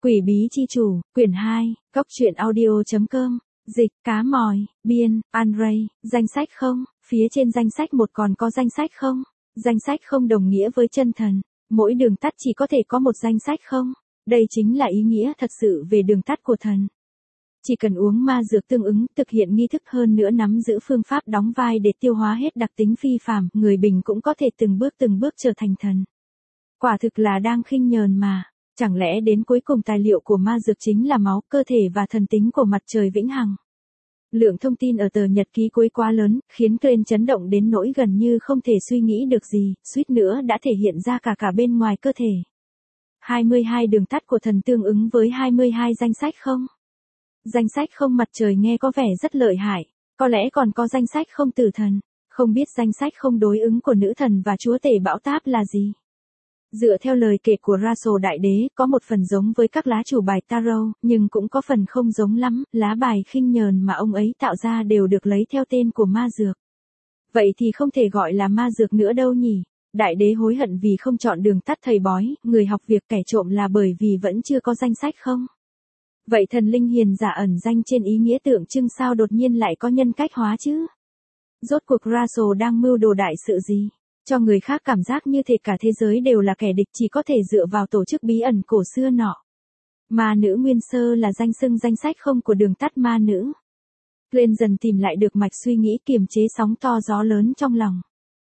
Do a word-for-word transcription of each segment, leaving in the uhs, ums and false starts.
Quỷ bí chi chủ, quyển hai, góc truyện audio.com, dịch, cá mòi, biên, Andrei, danh sách không, phía trên danh sách một còn có danh sách không, danh sách không đồng nghĩa với chân thần, mỗi đường tắt chỉ có thể có một danh sách không, đây chính là ý nghĩa thật sự về đường tắt của thần. Chỉ cần uống ma dược tương ứng, thực hiện nghi thức hơn nữa nắm giữ phương pháp đóng vai để tiêu hóa hết đặc tính phi phàm, người bình cũng có thể từng bước từng bước trở thành thần. Quả thực là đang khinh nhờn mà. Chẳng lẽ đến cuối cùng tài liệu của ma dược chính là máu, cơ thể và thần tính của mặt trời vĩnh hằng? Lượng thông tin ở tờ nhật ký cuối quá lớn, khiến Crane chấn động đến nỗi gần như không thể suy nghĩ được gì, suýt nữa đã thể hiện ra cả cả bên ngoài cơ thể. hai mươi hai đường tắt của thần tương ứng với hai mươi hai danh sách không? Danh sách không mặt trời nghe có vẻ rất lợi hại, có lẽ còn có danh sách không tử thần, không biết danh sách không đối ứng của nữ thần và chúa tể bão táp là gì? Dựa theo lời kể của Russell Đại Đế, có một phần giống với các lá chủ bài tarot, nhưng cũng có phần không giống lắm, lá bài khinh nhờn mà ông ấy tạo ra đều được lấy theo tên của ma dược. Vậy thì không thể gọi là ma dược nữa đâu nhỉ? Đại Đế hối hận vì không chọn đường tắt thầy bói, người học việc kẻ trộm là bởi vì vẫn chưa có danh sách không? Vậy thần linh hiền giả ẩn danh trên ý nghĩa tượng trưng sao đột nhiên lại có nhân cách hóa chứ? Rốt cuộc Russell đang mưu đồ đại sự gì? Cho người khác cảm giác như thể cả thế giới đều là kẻ địch chỉ có thể dựa vào tổ chức bí ẩn cổ xưa nọ. Ma nữ nguyên sơ là danh xưng danh sách không của đường tắt ma nữ. Glenn dần tìm lại được mạch suy nghĩ kiềm chế sóng to gió lớn trong lòng.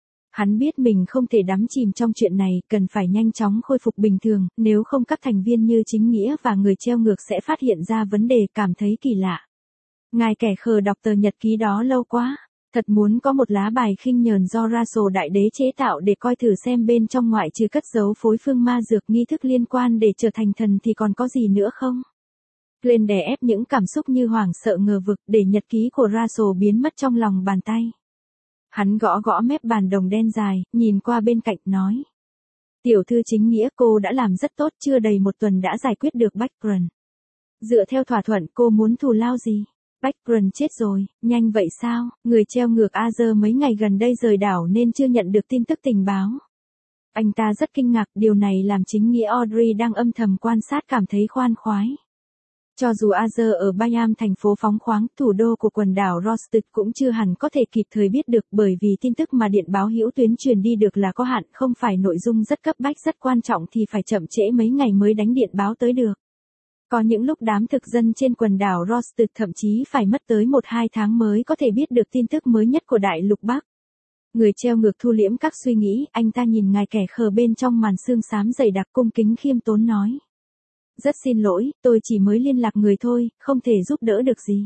Hắn biết mình không thể đắm chìm trong chuyện này, cần phải nhanh chóng khôi phục bình thường, nếu không các thành viên như chính nghĩa và người treo ngược sẽ phát hiện ra vấn đề cảm thấy kỳ lạ. Ngài kẻ khờ đọc tờ nhật ký đó lâu quá. Thật muốn có một lá bài khinh nhờn do Russell Đại Đế chế tạo để coi thử xem bên trong ngoại trừ cất giấu phối phương ma dược nghi thức liên quan để trở thành thần thì còn có gì nữa không? Glenn đè ép những cảm xúc như hoảng sợ ngờ vực để nhật ký của Russell biến mất trong lòng bàn tay. Hắn gõ gõ mép bàn đồng đen dài, nhìn qua bên cạnh nói. Tiểu thư chính nghĩa cô đã làm rất tốt, chưa đầy một tuần đã giải quyết được Background. Dựa theo thỏa thuận cô muốn thù lao gì? Background chết rồi, nhanh vậy sao? Người treo ngược Azure mấy ngày gần đây rời đảo nên chưa nhận được tin tức tình báo. Anh ta rất kinh ngạc, điều này làm chính nghĩa Audrey đang âm thầm quan sát cảm thấy khoan khoái. Cho dù Azure ở Bayam thành phố phóng khoáng, thủ đô của quần đảo Rosted cũng chưa hẳn có thể kịp thời biết được bởi vì tin tức mà điện báo hữu tuyến truyền đi được là có hạn, không phải nội dung rất cấp bách rất quan trọng thì phải chậm trễ mấy ngày mới đánh điện báo tới được. Có những lúc đám thực dân trên quần đảo Rosted thậm chí phải mất tới một hai tháng mới có thể biết được tin tức mới nhất của đại lục Bắc. Người treo ngược thu liễm các suy nghĩ, anh ta nhìn ngài kẻ khờ bên trong màn sương xám dày đặc cung kính khiêm tốn nói. Rất xin lỗi, tôi chỉ mới liên lạc người thôi, không thể giúp đỡ được gì.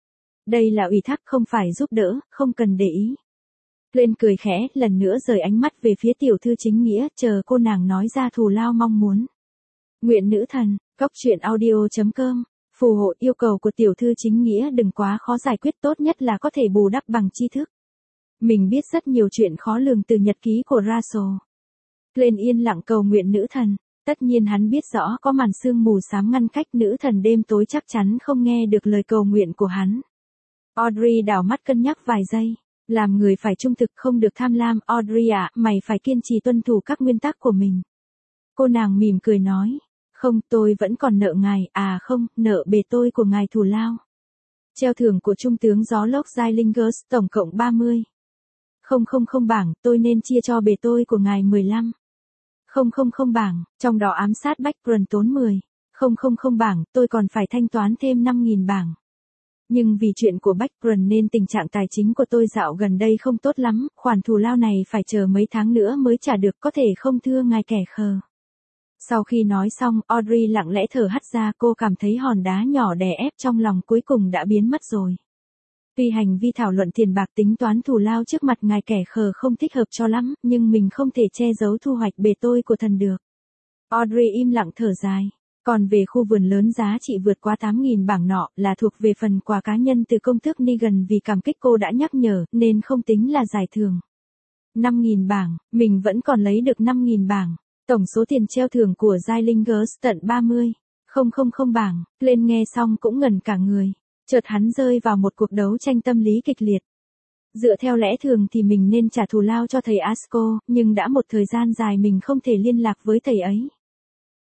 Đây là ủy thác không phải giúp đỡ, không cần để ý. Glenn cười khẽ, lần nữa rời ánh mắt về phía tiểu thư chính nghĩa, chờ cô nàng nói ra thù lao mong muốn. Nguyện nữ thần, góc truyện audio.com, phù hộ yêu cầu của tiểu thư chính nghĩa đừng quá khó giải quyết, tốt nhất là có thể bù đắp bằng tri thức. Mình biết rất nhiều chuyện khó lường từ nhật ký của Russell. Glenn yên lặng cầu nguyện nữ thần, tất nhiên hắn biết rõ có màn sương mù xám ngăn cách, nữ thần đêm tối chắc chắn không nghe được lời cầu nguyện của hắn. Audrey đảo mắt cân nhắc vài giây, làm người phải trung thực không được tham lam, Audrey ạ, mày phải kiên trì tuân thủ các nguyên tắc của mình. Cô nàng mỉm cười nói. Không, tôi vẫn còn nợ ngài, à không, nợ bề tôi của ngài thù lao. Treo thưởng của Trung tướng Gió Lốc Zylingus, tổng cộng ba mươi. Không không không bảng, tôi nên chia cho bề tôi của ngài mười lăm. Không không không bảng, trong đó ám sát Background tốn mười. Không không không bảng, tôi còn phải thanh toán thêm năm nghìn bảng. Nhưng vì chuyện của Background nên tình trạng tài chính của tôi dạo gần đây không tốt lắm, khoản thù lao này phải chờ mấy tháng nữa mới trả được, có thể không thưa ngài kẻ khờ. Sau khi nói xong, Audrey lặng lẽ thở hắt ra, cô cảm thấy hòn đá nhỏ đè ép trong lòng cuối cùng đã biến mất rồi. Tuy hành vi thảo luận tiền bạc tính toán thù lao trước mặt ngài kẻ khờ không thích hợp cho lắm, nhưng mình không thể che giấu thu hoạch bề tôi của thần được. Audrey im lặng thở dài. Còn về khu vườn lớn giá trị vượt qua tám nghìn bảng nọ là thuộc về phần quà cá nhân từ công tước Negan vì cảm kích cô đã nhắc nhở, nên không tính là giải thưởng. năm nghìn bảng, mình vẫn còn lấy được năm nghìn bảng. Tổng số tiền treo thưởng của Zylingus tận ba mươi. Không không không bảng, lên nghe xong cũng ngẩn cả người. Chợt hắn rơi vào một cuộc đấu tranh tâm lý kịch liệt. Dựa theo lẽ thường thì mình nên trả thù lao cho thầy Asco, nhưng đã một thời gian dài mình không thể liên lạc với thầy ấy.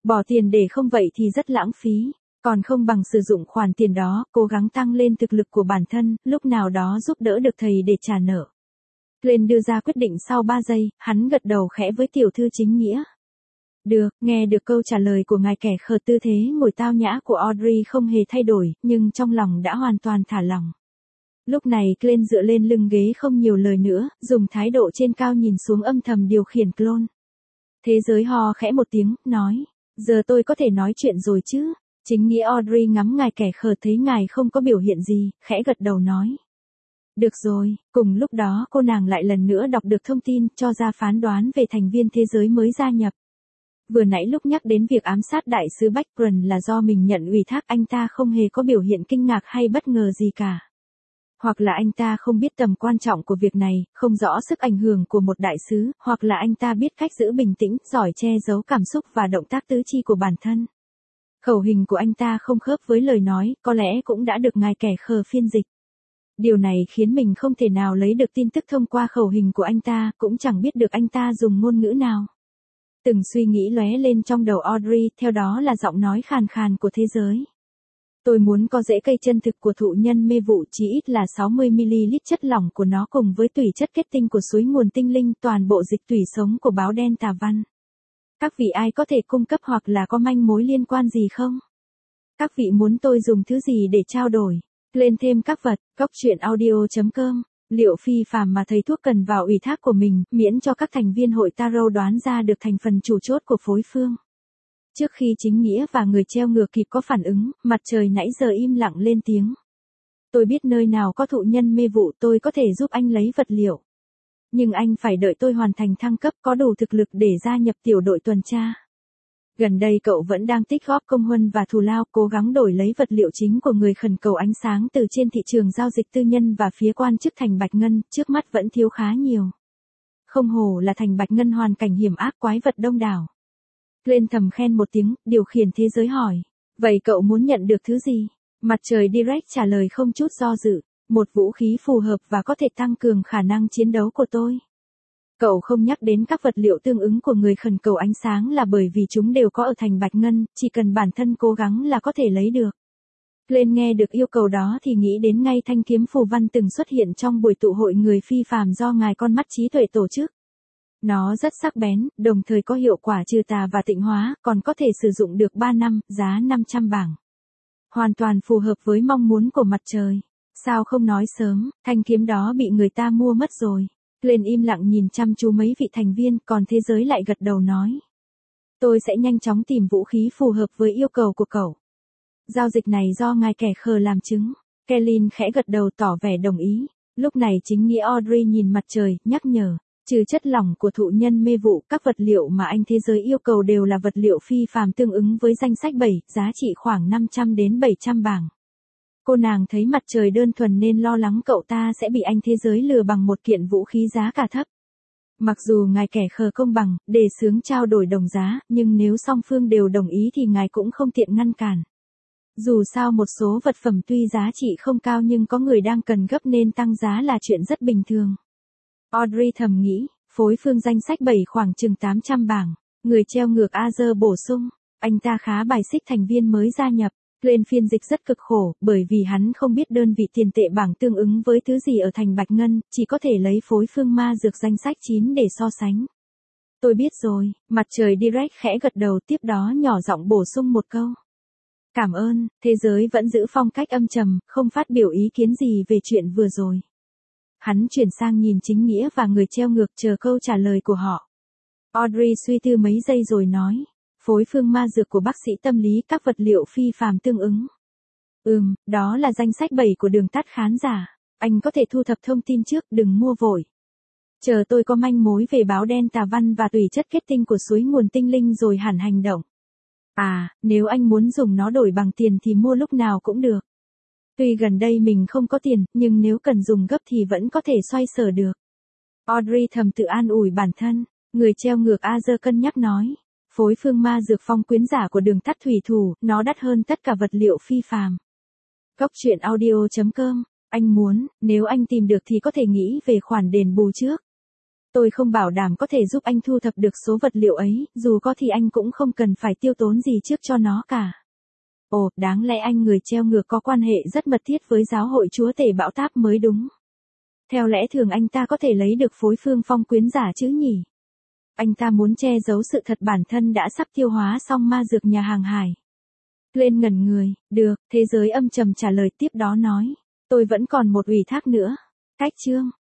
Bỏ tiền để không vậy thì rất lãng phí, còn không bằng sử dụng khoản tiền đó, cố gắng tăng lên thực lực của bản thân, lúc nào đó giúp đỡ được thầy để trả nợ. Glenn đưa ra quyết định sau ba giây, hắn gật đầu khẽ với tiểu thư chính nghĩa. Được, nghe được câu trả lời của ngài kẻ khờ, tư thế ngồi tao nhã của Audrey không hề thay đổi, nhưng trong lòng đã hoàn toàn thả lỏng. Lúc này Glenn dựa lên lưng ghế không nhiều lời nữa, dùng thái độ trên cao nhìn xuống âm thầm điều khiển clone. Thế giới ho khẽ một tiếng, nói, giờ tôi có thể nói chuyện rồi chứ? Chính nghĩa Audrey ngắm ngài kẻ khờ thấy ngài không có biểu hiện gì, khẽ gật đầu nói. Được rồi, cùng lúc đó cô nàng lại lần nữa đọc được thông tin, cho ra phán đoán về thành viên thế giới mới gia nhập. Vừa nãy lúc nhắc đến việc ám sát đại sứ Backrun là do mình nhận ủy thác, anh ta không hề có biểu hiện kinh ngạc hay bất ngờ gì cả. Hoặc là anh ta không biết tầm quan trọng của việc này, không rõ sức ảnh hưởng của một đại sứ, hoặc là anh ta biết cách giữ bình tĩnh, giỏi che giấu cảm xúc và động tác tứ chi của bản thân. Khẩu hình của anh ta không khớp với lời nói, có lẽ cũng đã được ngài kẻ khờ phiên dịch. Điều này khiến mình không thể nào lấy được tin tức thông qua khẩu hình của anh ta, cũng chẳng biết được anh ta dùng ngôn ngữ nào. Từng suy nghĩ lóe lên trong đầu Audrey, theo đó là giọng nói khàn khàn của thế giới. Tôi muốn có rễ cây chân thực của thụ nhân mê vụ, chỉ ít là sáu mươi mi-li-lít chất lỏng của nó cùng với tủy chất kết tinh của suối nguồn tinh linh, toàn bộ dịch tủy sống của báo đen tà văn. Các vị ai có thể cung cấp hoặc là có manh mối liên quan gì không? Các vị muốn tôi dùng thứ gì để trao đổi? Lên thêm các vật, góc truyện audio chấm com. Liệu phi phàm mà thầy thuốc cần vào ủy thác của mình, miễn cho các thành viên hội tarot đoán ra được thành phần chủ chốt của phối phương. Trước khi chính nghĩa và người treo ngược kịp có phản ứng, mặt trời nãy giờ im lặng lên tiếng. Tôi biết nơi nào có thụ nhân mê vụ, tôi có thể giúp anh lấy vật liệu. Nhưng anh phải đợi tôi hoàn thành thăng cấp, có đủ thực lực để gia nhập tiểu đội tuần tra. Gần đây cậu vẫn đang tích góp công huân và thù lao, cố gắng đổi lấy vật liệu chính của người khẩn cầu ánh sáng từ trên thị trường giao dịch tư nhân và phía quan chức thành Bạch Ngân, trước mắt vẫn thiếu khá nhiều. Không hổ là thành Bạch Ngân, hoàn cảnh hiểm ác, quái vật đông đảo. Glenn thầm khen một tiếng, điều khiển thế giới hỏi. Vậy cậu muốn nhận được thứ gì? Mặt trời Direct trả lời không chút do dự. Một vũ khí phù hợp và có thể tăng cường khả năng chiến đấu của tôi. Cậu không nhắc đến các vật liệu tương ứng của người khẩn cầu ánh sáng là bởi vì chúng đều có ở thành Bạch Ngân, chỉ cần bản thân cố gắng là có thể lấy được. Glenn nghe được yêu cầu đó thì nghĩ đến ngay thanh kiếm phù văn từng xuất hiện trong buổi tụ hội người phi phàm do ngài con mắt trí tuệ tổ chức. Nó rất sắc bén, đồng thời có hiệu quả trừ tà và tịnh hóa, còn có thể sử dụng được ba năm, giá năm trăm bảng. Hoàn toàn phù hợp với mong muốn của mặt trời. Sao không nói sớm, thanh kiếm đó bị người ta mua mất rồi. Glenn im lặng nhìn chăm chú mấy vị thành viên, còn thế giới lại gật đầu nói. Tôi sẽ nhanh chóng tìm vũ khí phù hợp với yêu cầu của cậu. Giao dịch này do ngài kẻ khờ làm chứng. Kellyn khẽ gật đầu tỏ vẻ đồng ý. Lúc này chính nghĩa Audrey nhìn mặt trời, nhắc nhở. Trừ chất lỏng của thụ nhân mê vụ, các vật liệu mà anh thế giới yêu cầu đều là vật liệu phi phàm tương ứng với danh sách bảy, giá trị khoảng năm trăm đến bảy trăm bảng. Cô nàng thấy mặt trời đơn thuần nên lo lắng cậu ta sẽ bị anh thế giới lừa bằng một kiện vũ khí giá cả thấp. Mặc dù ngài kẻ khờ công bằng, đề xướng trao đổi đồng giá, nhưng nếu song phương đều đồng ý thì ngài cũng không tiện ngăn cản. Dù sao một số vật phẩm tuy giá trị không cao nhưng có người đang cần gấp nên tăng giá là chuyện rất bình thường. Audrey thầm nghĩ, phối phương danh sách bảy khoảng chừng tám trăm bảng. Người treo ngược Azer bổ sung, anh ta khá bài xích thành viên mới gia nhập. Glenn phiên dịch rất cực khổ, bởi vì hắn không biết đơn vị tiền tệ bảng tương ứng với thứ gì ở thành Bạch Ngân, chỉ có thể lấy phối phương ma dược danh sách chín để so sánh. Tôi biết rồi, mặt trời Direct khẽ gật đầu, tiếp đó nhỏ giọng bổ sung một câu. Cảm ơn, thế giới vẫn giữ phong cách âm trầm, không phát biểu ý kiến gì về chuyện vừa rồi. Hắn chuyển sang nhìn chính nghĩa và người treo ngược chờ câu trả lời của họ. Audrey suy tư mấy giây rồi nói. Phối phương ma dược của bác sĩ tâm lý, các vật liệu phi phàm tương ứng. Ừm, đó là danh sách bảy của đường tắt khán giả. Anh có thể thu thập thông tin trước, đừng mua vội. Chờ tôi có manh mối về báo đen tà văn và tùy chất kết tinh của suối nguồn tinh linh rồi hẳn hành động. À, nếu anh muốn dùng nó đổi bằng tiền thì mua lúc nào cũng được. Tuy gần đây mình không có tiền, nhưng nếu cần dùng gấp thì vẫn có thể xoay sở được. Audrey thầm tự an ủi bản thân. Người treo ngược Azer cân nhắc nói. Phối phương ma dược phong quyến giả của đường tắt thủy thủ, nó đắt hơn tất cả vật liệu phi phàm. Góc truyện audio chấm com, anh muốn, nếu anh tìm được thì có thể nghĩ về khoản đền bù trước. Tôi không bảo đảm có thể giúp anh thu thập được số vật liệu ấy, dù có thì anh cũng không cần phải tiêu tốn gì trước cho nó cả. Ồ, đáng lẽ anh người treo ngược có quan hệ rất mật thiết với giáo hội chúa tể bão táp mới đúng. Theo lẽ thường anh ta có thể lấy được phối phương phong quyến giả chứ nhỉ? Anh ta muốn che giấu sự thật bản thân đã sắp tiêu hóa xong ma dược nhà hàng hải. Lên ngẩn người, được, thế giới âm trầm trả lời tiếp đó nói. Tôi vẫn còn một ủy thác nữa. Cách chương.